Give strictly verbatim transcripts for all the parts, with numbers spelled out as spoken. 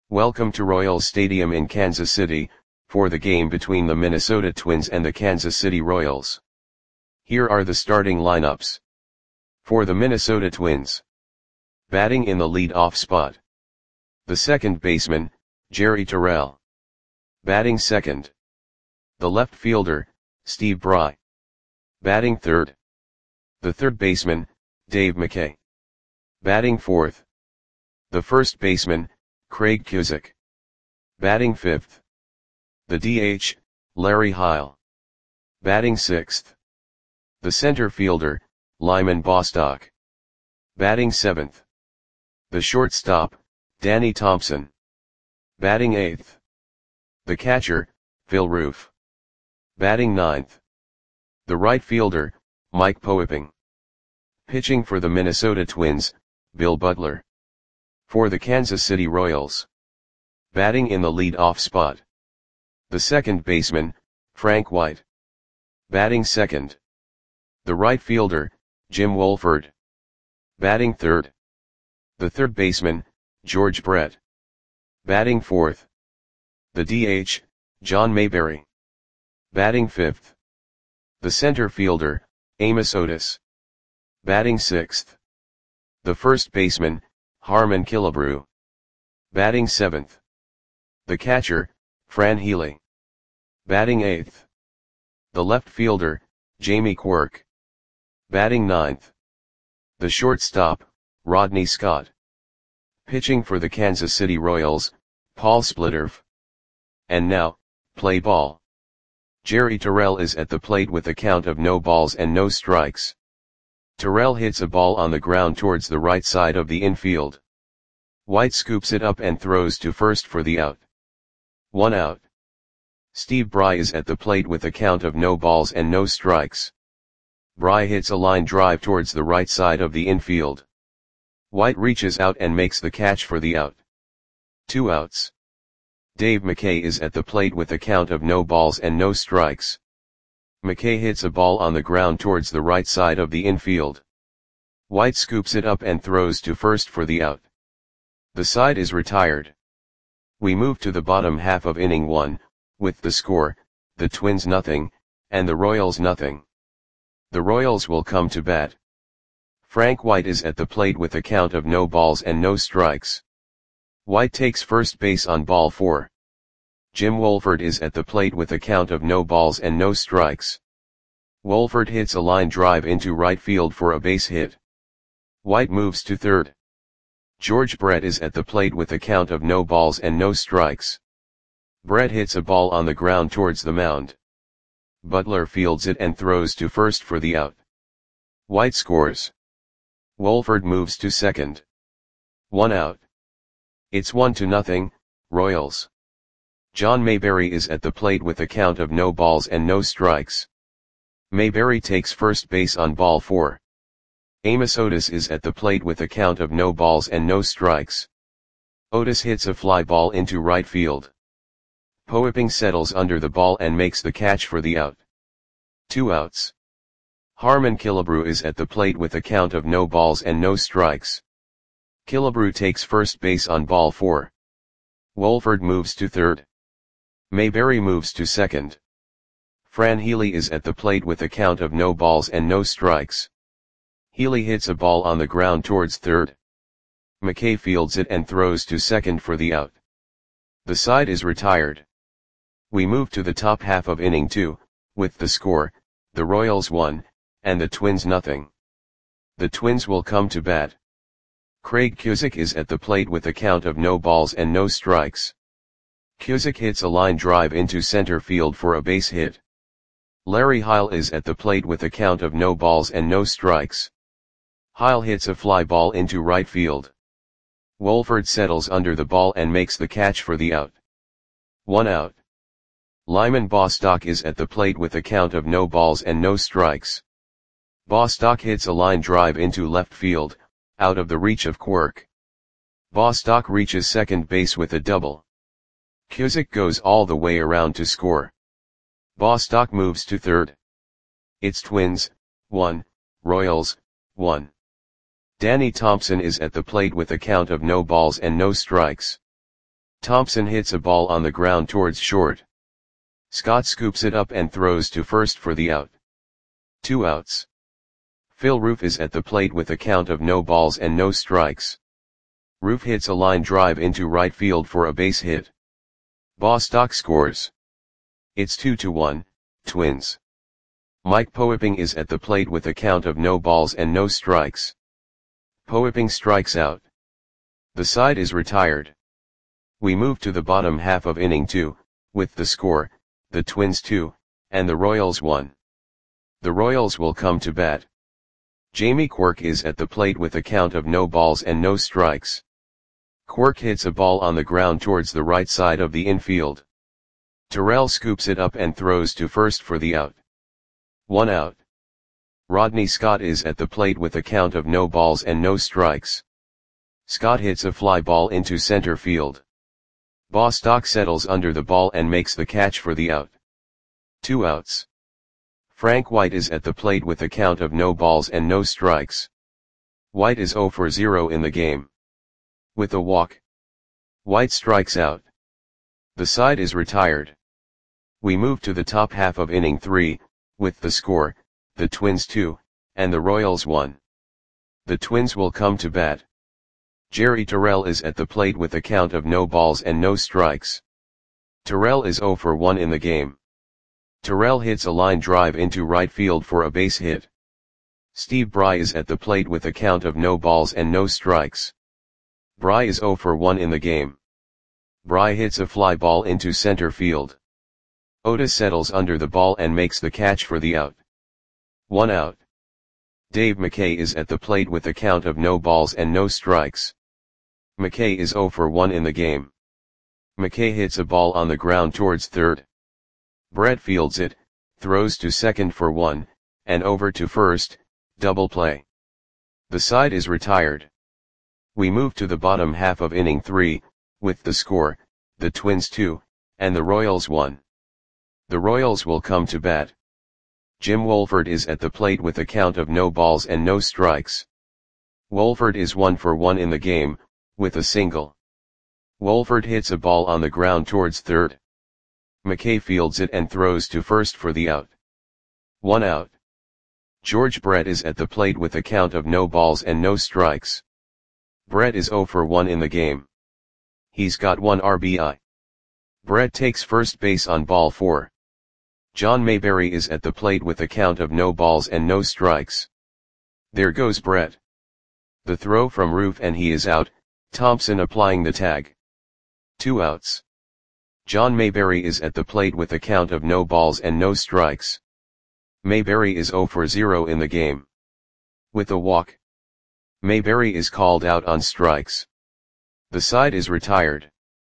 Welcome to Royals Stadium in Kansas City, for the game between the Minnesota Twins and the Kansas City Royals. Here are the starting lineups. For the Minnesota Twins. Batting in the lead-off spot. The second baseman, Jerry Terrell. Batting second. The left fielder, Steve Bry. Batting third. The third baseman, Dave McKay. Batting fourth. The first baseman, Craig Cusick. Batting fifth. The D H, Larry Heil. Batting sixth. The center fielder, Lyman Bostock. Batting seventh. The shortstop, Danny Thompson. Batting eighth. The catcher, Phil Roof. Batting ninth. The right fielder, Mike Poeping. Pitching for the Minnesota Twins, Bill Butler. For the Kansas City Royals. Batting in the lead-off spot. The second baseman, Frank White. Batting second. The right fielder, Jim Wolford. Batting third. The third baseman, George Brett. Batting fourth. The D H, John Mayberry. Batting fifth. The center fielder, Amos Otis. Batting sixth. The first baseman, Harmon Killebrew. Batting seventh. The catcher, Fran Healy. Batting eighth. The left fielder, Jamie Quirk. Batting ninth. The shortstop, Rodney Scott. Pitching for the Kansas City Royals, Paul Splitterf. And now, play ball. Jerry Terrell is at the plate with a count of no balls and no strikes. Terrell hits a ball on the ground towards the right side of the infield. White scoops it up and throws to first for the out. One out. Steve Bry is at the plate with a count of no balls and no strikes. Bry hits a line drive towards the right side of the infield. White reaches out and makes the catch for the out. Two outs. Dave McKay is at the plate with a count of no balls and no strikes. McKay hits a ball on the ground towards the right side of the infield. White scoops it up and throws to first for the out. The side is retired. We move to the bottom half of inning one, with the score, the Twins nothing, and the Royals nothing. The Royals will come to bat. Frank White is at the plate with a count of no balls and no strikes. White takes first base on ball four. Jim Wolford is at the plate with a count of no balls and no strikes. Wolford hits a line drive into right field for a base hit. White moves to third. George Brett is at the plate with a count of no balls and no strikes. Brett hits a ball on the ground towards the mound. Butler fields it and throws to first for the out. White scores. Wolford moves to second. One out. It's one to nothing, Royals. John Mayberry is at the plate with a count of no balls and no strikes. Mayberry takes first base on ball four. Amos Otis is at the plate with a count of no balls and no strikes. Otis hits a fly ball into right field. Poeping settles under the ball and makes the catch for the out. Two outs. Harmon Killebrew is at the plate with a count of no balls and no strikes. Killebrew takes first base on ball four. Wolford moves to third. Mayberry moves to second. Fran Healy is at the plate with a count of no balls and no strikes. Healy hits a ball on the ground towards third. McKay fields it and throws to second for the out. The side is retired. We move to the top half of inning two, with the score, the Royals one, and the Twins nothing. The Twins will come to bat. Craig Cusick is at the plate with a count of no balls and no strikes. Cusick hits a line drive into center field for a base hit. Larry Heil is at the plate with a count of no balls and no strikes. Heil hits a fly ball into right field. Wolford settles under the ball and makes the catch for the out. One out. Lyman Bostock is at the plate with a count of no balls and no strikes. Bostock hits a line drive into left field, out of the reach of Quirk. Bostock reaches second base with a double. Cusick goes all the way around to score. Bostock moves to third. It's Twins, one, Royals, one. Danny Thompson is at the plate with a count of no balls and no strikes. Thompson hits a ball on the ground towards short. Scott scoops it up and throws to first for the out. Two outs. Phil Roof is at the plate with a count of no balls and no strikes. Roof hits a line drive into right field for a base hit. Bostock scores. It's two to one, Twins. Mike Poepping is at the plate with a count of no balls and no strikes. Poepping strikes out. The side is retired. We move to the bottom half of inning two, with the score, the Twins two, and the Royals one. The Royals will come to bat. Jamie Quirk is at the plate with a count of no balls and no strikes. Quirk hits a ball on the ground towards the right side of the infield. Terrell scoops it up and throws to first for the out. One out. Rodney Scott is at the plate with a count of no balls and no strikes. Scott hits a fly ball into center field. Bostock settles under the ball and makes the catch for the out. Two outs. Frank White is at the plate with a count of no balls and no strikes. White is zero for zero in the game. With a walk, White strikes out. The side is retired. We move to the top half of inning three, with the score, the Twins two, and the Royals one. The Twins will come to bat. Jerry Terrell is at the plate with a count of no balls and no strikes. Terrell is zero for one in the game. Terrell hits a line drive into right field for a base hit. Steve Bry is at the plate with a count of no balls and no strikes. Bry is zero for one in the game. Bry hits a fly ball into center field. Otis settles under the ball and makes the catch for the out. One out. Dave McKay is at the plate with a count of no balls and no strikes. McKay is zero for one in the game. McKay hits a ball on the ground towards third. Brett fields it, throws to second for one, and over to first, double play. The side is retired. We move to the bottom half of inning three, with the score, the Twins two, and the Royals one. The Royals will come to bat. Jim Wolford is at the plate with a count of no balls and no strikes. Wolford is one for one in the game, with a single. Wolford hits a ball on the ground towards third. McKay fields it and throws to first for the out. One out. George Brett is at the plate with a count of no balls and no strikes. Brett is zero for one in the game. He's got one R B I. Brett takes first base on ball four. John Mayberry is at the plate with a count of no balls and no strikes. There goes Brett. The throw from Roof and he is out, Thompson applying the tag. Two outs. John Mayberry is at the plate with a count of no balls and no strikes. Mayberry is zero for zero in the game. With a walk, Mayberry is called out on strikes. The side is retired.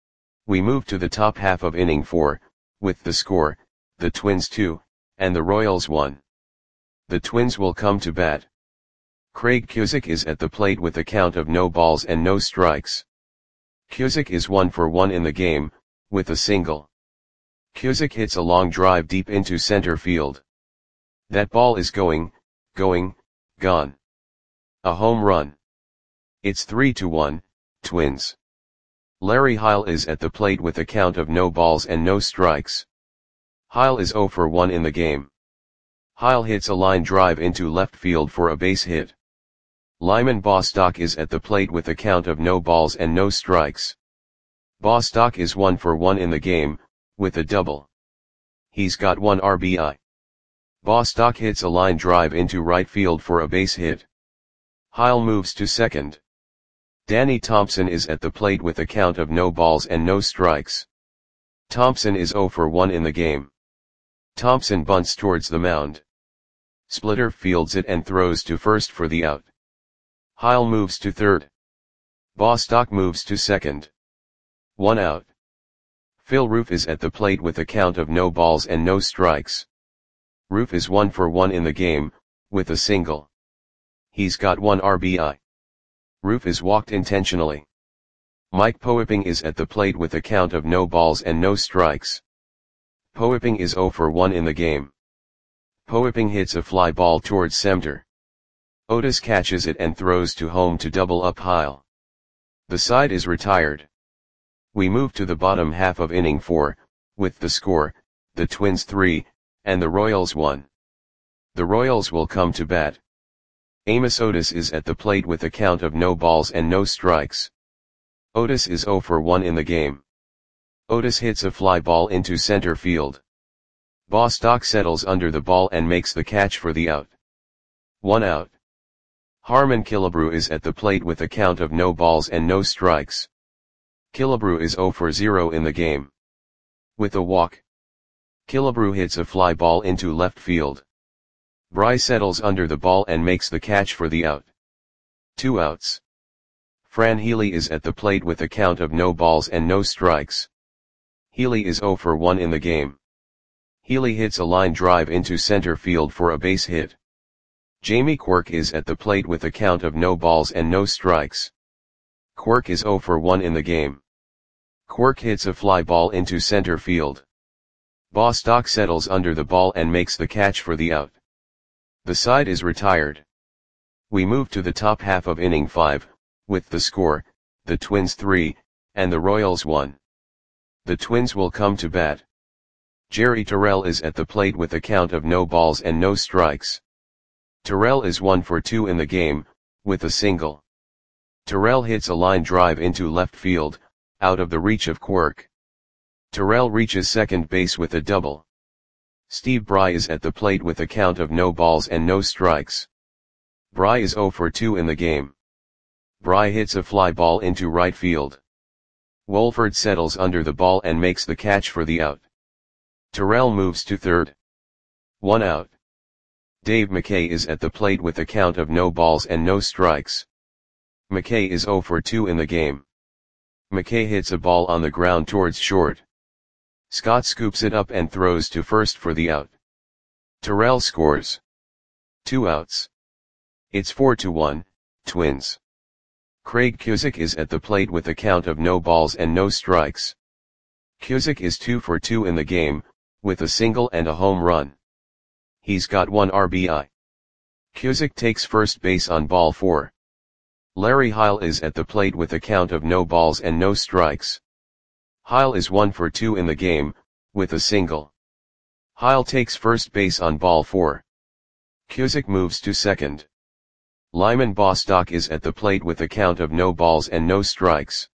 We move to the top half of inning four, with the score, the Twins two, and the Royals one. The Twins will come to bat. Craig Cusick is at the plate with a count of no balls and no strikes. Cusick is one for one in the game, with a single. Cusick hits a long drive deep into center field. That ball is going, going, gone. A home run. It's three to one, Twins. Larry Heil is at the plate with a count of no balls and no strikes. Heil is zero for one in the game. Heil hits a line drive into left field for a base hit. Lyman Bostock is at the plate with a count of no balls and no strikes. Bostock is one for one in the game, with a double. He's got one R B I. Bostock hits a line drive into right field for a base hit. Heil moves to second. Danny Thompson is at the plate with a count of no balls and no strikes. Thompson is zero for one in the game. Thompson bunts towards the mound. Splitter fields it and throws to first for the out. Heil moves to third. Bostock moves to second. One out. Phil Roof is at the plate with a count of no balls and no strikes. Roof is one for one in the game, with a single. He's got one R B I. Roof is walked intentionally. Mike Poepping is at the plate with a count of no balls and no strikes. Poepping is zero for one in the game. Poepping hits a fly ball towards center. Otis catches it and throws to home to double up Heil. The side is retired. We move to the bottom half of inning four, with the score, the Twins three, and the Royals one. The Royals will come to bat. Amos Otis is at the plate with a count of no balls and no strikes. Otis is oh for one in the game. Otis hits a fly ball into center field. Bostock settles under the ball and makes the catch for the out. One out. Harmon Killebrew is at the plate with a count of no balls and no strikes. Killebrew is oh for zero in the game. With a walk, Killebrew hits a fly ball into left field. Bry settles under the ball and makes the catch for the out. Two outs. Fran Healy is at the plate with a count of no balls and no strikes. Healy is oh for one in the game. Healy hits a line drive into center field for a base hit. Jamie Quirk is at the plate with a count of no balls and no strikes. Quirk is oh for one in the game. Quirk hits a fly ball into center field. Bostock settles under the ball and makes the catch for the out. The side is retired. We move to the top half of inning five, with the score, the Twins three, and the Royals one. The Twins will come to bat. Jerry Terrell is at the plate with a count of no balls and no strikes. Terrell is one for two in the game, with a single. Terrell hits a line drive into left field, out of the reach of Quirk. Terrell reaches second base with a double. Steve Bry is at the plate with a count of no balls and no strikes. Bry is oh for two in the game. Bry hits a fly ball into right field. Wolford settles under the ball and makes the catch for the out. Terrell moves to third. One out. Dave McKay is at the plate with a count of no balls and no strikes. McKay is oh for two in the game. McKay hits a ball on the ground towards short. Scott scoops it up and throws to first for the out. Terrell scores. Two outs. It's four to one, Twins. Craig Cusick is at the plate with a count of no balls and no strikes. Cusick is two for two in the game, with a single and a home run. He's got one R B I. Cusick takes first base on ball four. Larry Heil is at the plate with a count of no balls and no strikes. Heil is one for two in the game, with a single. Heil takes first base on ball four. Cusick moves to second. Lyman Bostock is at the plate with a count of no balls and no strikes.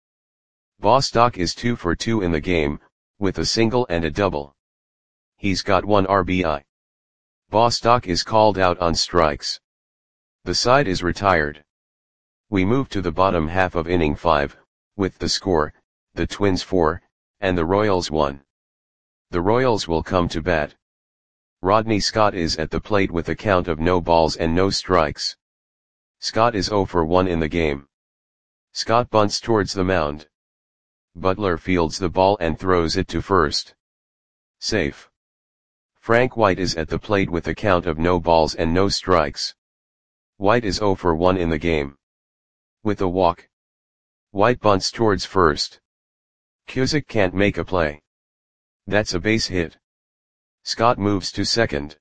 Bostock is two for two in the game, with a single and a double. He's got one R B I. Bostock is called out on strikes. The side is retired. We move to the bottom half of inning five, with the score, the Twins four, and the Royals one. The Royals will come to bat. Rodney Scott is at the plate with a count of no balls and no strikes. Scott is oh for one in the game. Scott bunts towards the mound. Butler fields the ball and throws it to first. Safe. Frank White is at the plate with a count of no balls and no strikes. White is oh for one in the game. With a walk, White bunts towards first. Cusick can't make a play. That's a base hit. Scott moves to second.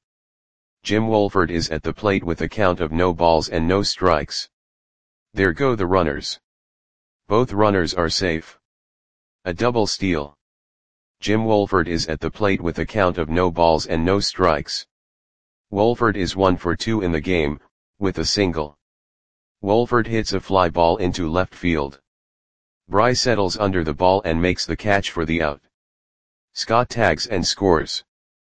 Jim Wolford is at the plate with a count of no balls and no strikes. There go the runners. Both runners are safe. A double steal. Jim Wolford is at the plate with a count of no balls and no strikes. Wolford is one for two in the game, with a single. Wolford hits a fly ball into left field. Bry settles under the ball and makes the catch for the out. Scott tags and scores.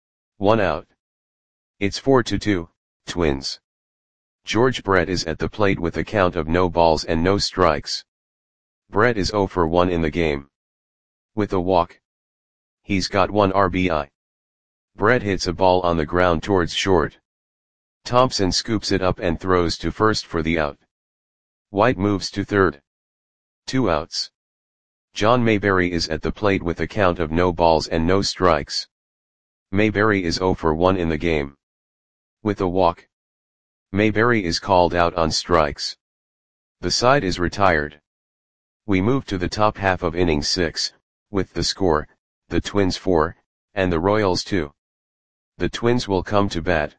One out. It's four to two, Twins. George Brett is at the plate with a count of no balls and no strikes. Brett is oh for one in the game. With a walk, he's got one R B I. Brett hits a ball on the ground towards short. Thompson scoops it up and throws to first for the out. White moves to third. Two outs. John Mayberry is at the plate with a count of no balls and no strikes. Mayberry is oh for one in the game. With a walk, Mayberry is called out on strikes. The side is retired. We move to the top half of inning six, with the score, the Twins four, and the Royals two. The Twins will come to bat.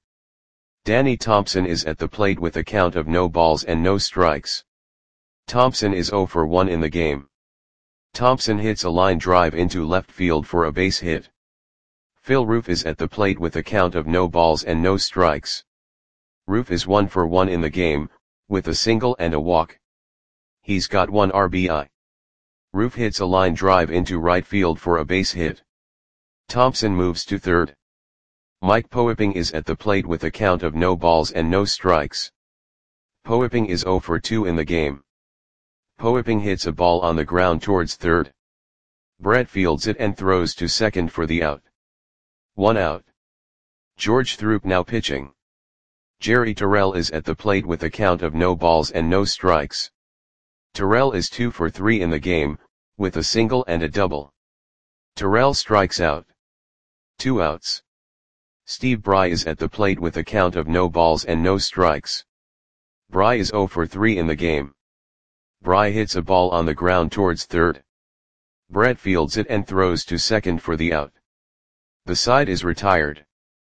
Danny Thompson is at the plate with a count of no balls and no strikes. Thompson is oh for one in the game. Thompson hits a line drive into left field for a base hit. Phil Roof is at the plate with a count of no balls and no strikes. Roof is one for one in the game, with a single and a walk. He's got one R B I. Roof hits a line drive into right field for a base hit. Thompson moves to third. Mike Poepping is at the plate with a count of no balls and no strikes. Poepping is zero for two in the game. Poepping hits a ball on the ground towards third. Brett fields it and throws to second for the out. One out. George Throop now pitching. Jerry Terrell is at the plate with a count of no balls and no strikes. Terrell is two for three in the game, with a single and a double. Terrell strikes out. Two outs. Steve Bry is at the plate with a count of no balls and no strikes. Bry is zero for three in the game. Bry hits a ball on the ground towards third. Brett fields it and throws to second for the out. The side is retired.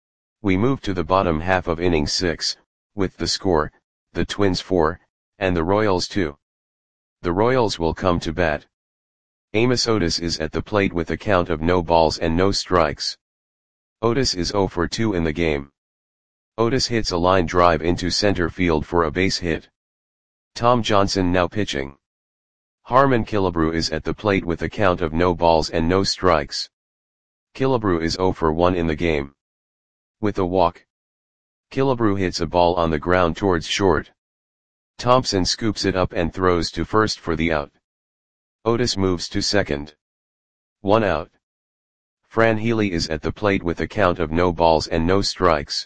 We move to the bottom half of inning six, with the score, the Twins four, and the Royals two. The Royals will come to bat. Amos Otis is at the plate with a count of no balls and no strikes. Otis is zero for two in the game. Otis hits a line drive into center field for a base hit. Tom Johnson now pitching. Harmon Killebrew is at the plate with a count of no balls and no strikes. Killebrew is zero for one in the game. With a walk. Killebrew hits a ball on the ground towards short. Thompson scoops it up and throws to first for the out. Otis moves to second. One out. Fran Healy is at the plate with a count of no balls and no strikes.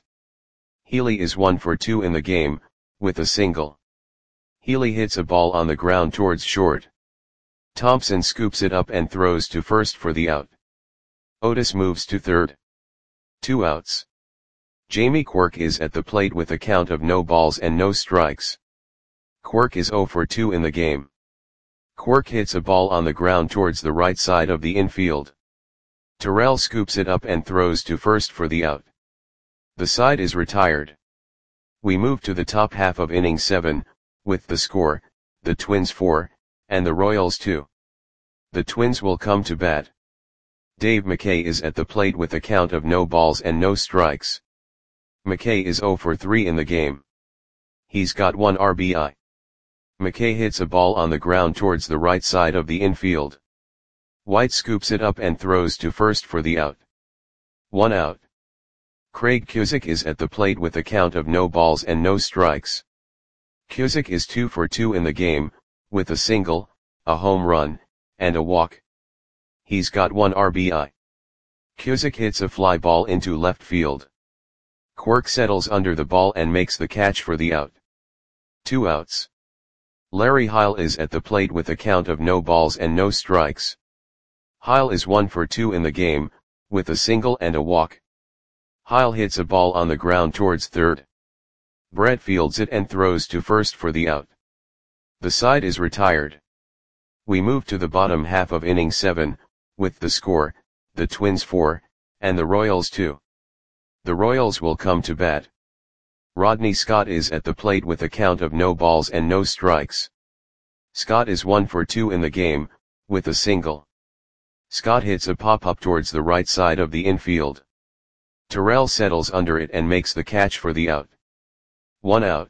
Healy is one for two in the game, with a single. Healy hits a ball on the ground towards short. Thompson scoops it up and throws to first for the out. Otis moves to third. Two outs. Jamie Quirk is at the plate with a count of no balls and no strikes. Quirk is zero for two in the game. Quirk hits a ball on the ground towards the right side of the infield. Terrell scoops it up and throws to first for the out. The side is retired. We move to the top half of inning seven, with the score, the Twins four, and the Royals two. The Twins will come to bat. Dave McKay is at the plate with a count of no balls and no strikes. McKay is zero for three in the game. He's got one R B I. McKay hits a ball on the ground towards the right side of the infield. White scoops it up and throws to first for the out. One out. Craig Cusick is at the plate with a count of no balls and no strikes. Cusick is two for two in the game, with a single, a home run, and a walk. He's got one R B I. Cusick hits a fly ball into left field. Quirk settles under the ball and makes the catch for the out. Two outs. Larry Heil is at the plate with a count of no balls and no strikes. Heil is one for two in the game, with a single and a walk. Heil hits a ball on the ground towards third. Brett fields it and throws to first for the out. The side is retired. We move to the bottom half of inning seven, with the score, the Twins four, and the Royals two. The Royals will come to bat. Rodney Scott is at the plate with a count of no balls and no strikes. Scott is one for two in the game, with a single. Scott hits a pop-up towards the right side of the infield. Terrell settles under it and makes the catch for the out. One out.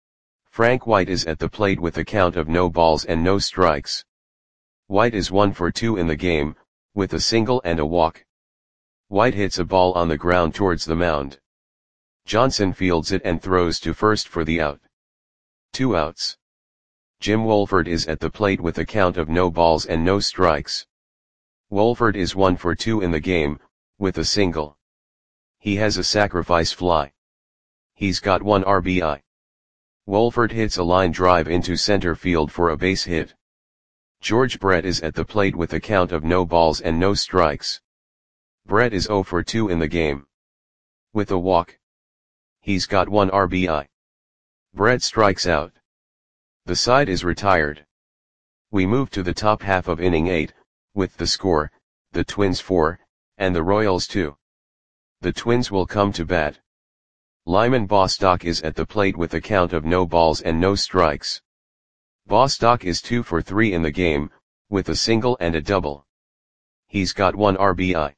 Frank White is at the plate with a count of no balls and no strikes. White is one for two in the game, with a single and a walk. White hits a ball on the ground towards the mound. Johnson fields it and throws to first for the out. Two outs. Jim Wolford is at the plate with a count of no balls and no strikes. Wolford is one for two in the game, with a single. He has a sacrifice fly. He's got one R B I. Wolford hits a line drive into center field for a base hit. George Brett is at the plate with a count of no balls and no strikes. Brett is zero for two in the game. With a walk. He's got one R B I. Brett strikes out. The side is retired. We move to the top half of inning eight, with the score, the Twins four, and the Royals two. The Twins will come to bat. Lyman Bostock is at the plate with a count of no balls and no strikes. Bostock is two for three in the game, with a single and a double. He's got one R B I.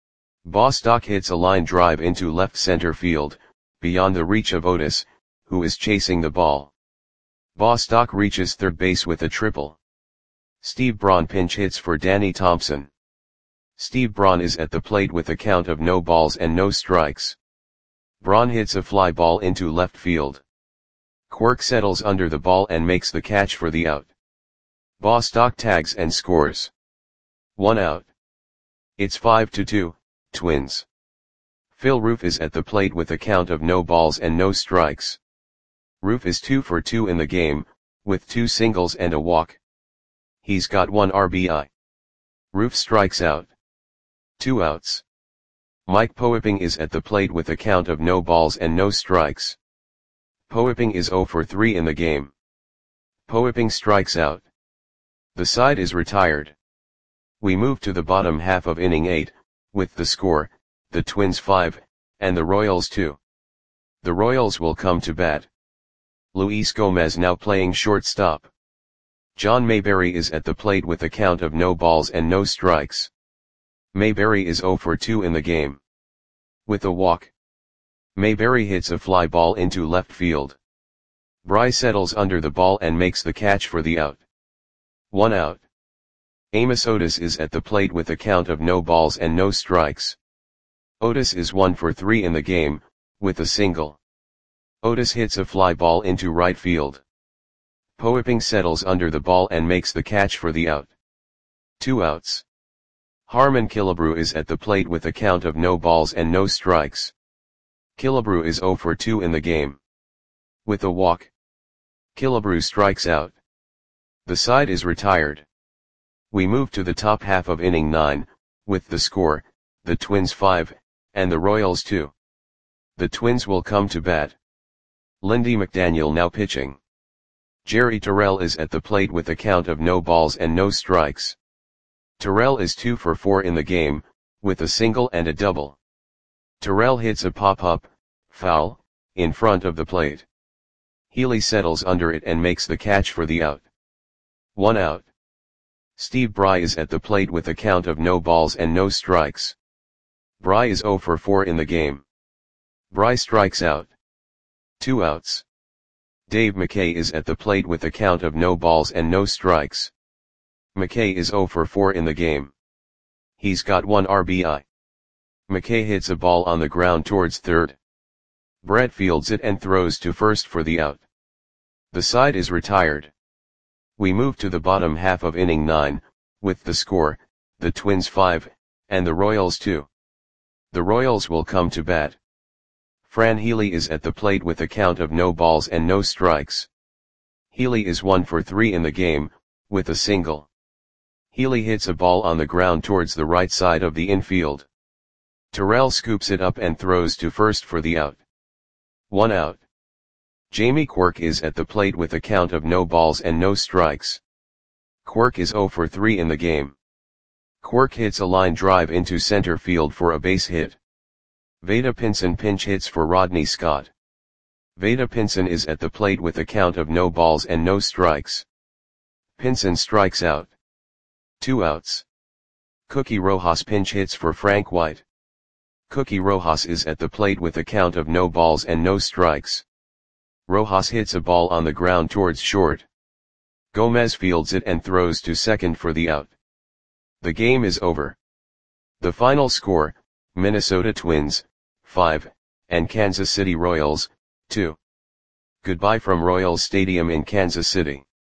Bostock hits a line drive into left center field, beyond the reach of Otis, who is chasing the ball. Bostock reaches third base with a triple. Steve Braun pinch hits for Danny Thompson. Steve Braun is at the plate with a count of no balls and no strikes. Braun hits a fly ball into left field. Quirk settles under the ball and makes the catch for the out. Bostock tags and scores. One out. It's five to two, Twins. Phil Roof is at the plate with a count of no balls and no strikes. Roof is two for two in the game, with two singles and a walk. He's got one R B I. Roof strikes out. Two outs. Mike Poepping is at the plate with a count of no balls and no strikes. Poepping is zero for three in the game. Poepping strikes out. The side is retired. We move to the bottom half of inning eight, with the score, the Twins five, and the Royals two. The Royals will come to bat. Luis Gomez now playing shortstop. John Mayberry is at the plate with a count of no balls and no strikes. Mayberry is zero for two in the game. With a walk. Mayberry hits a fly ball into left field. Bry settles under the ball and makes the catch for the out. One out. Amos Otis is at the plate with a count of no balls and no strikes. Otis is one for three in the game, with a single. Otis hits a fly ball into right field. Poepping settles under the ball and makes the catch for the out. Two outs. Harmon Killebrew is at the plate with a count of no balls and no strikes. Killebrew is zero for two in the game. With a walk. Killebrew strikes out. The side is retired. We move to the top half of inning nine, with the score, the Twins five, and the Royals two. The Twins will come to bat. Lindy McDaniel now pitching. Jerry Terrell is at the plate with a count of no balls and no strikes. Terrell is two for four in the game, with a single and a double. Terrell hits a pop-up, foul, in front of the plate. Healy settles under it and makes the catch for the out. One out. Steve Bry is at the plate with a count of no balls and no strikes. Bry is zero for four in the game. Bry strikes out. Two outs. Dave McKay is at the plate with a count of no balls and no strikes. McKay is zero for four in the game. He's got one R B I. McKay hits a ball on the ground towards third. Brett fields it and throws to first for the out. The side is retired. We move to the bottom half of inning nine, with the score, the Twins five, and the Royals two. The Royals will come to bat. Fran Healy is at the plate with a count of no balls and no strikes. Healy is one for three in the game, with a single. Healy hits a ball on the ground towards the right side of the infield. Terrell scoops it up and throws to first for the out. One out. Jamie Quirk is at the plate with a count of no balls and no strikes. Quirk is zero for three in the game. Quirk hits a line drive into center field for a base hit. Vada Pinson pinch hits for Rodney Scott. Vada Pinson is at the plate with a count of no balls and no strikes. Pinson strikes out. Two outs. Cookie Rojas pinch hits for Frank White. Cookie Rojas is at the plate with a count of no balls and no strikes. Rojas hits a ball on the ground towards short. Gomez fields it and throws to second for the out. The game is over. The final score, Minnesota Twins, five, and Kansas City Royals, two. Goodbye from Royals Stadium in Kansas City.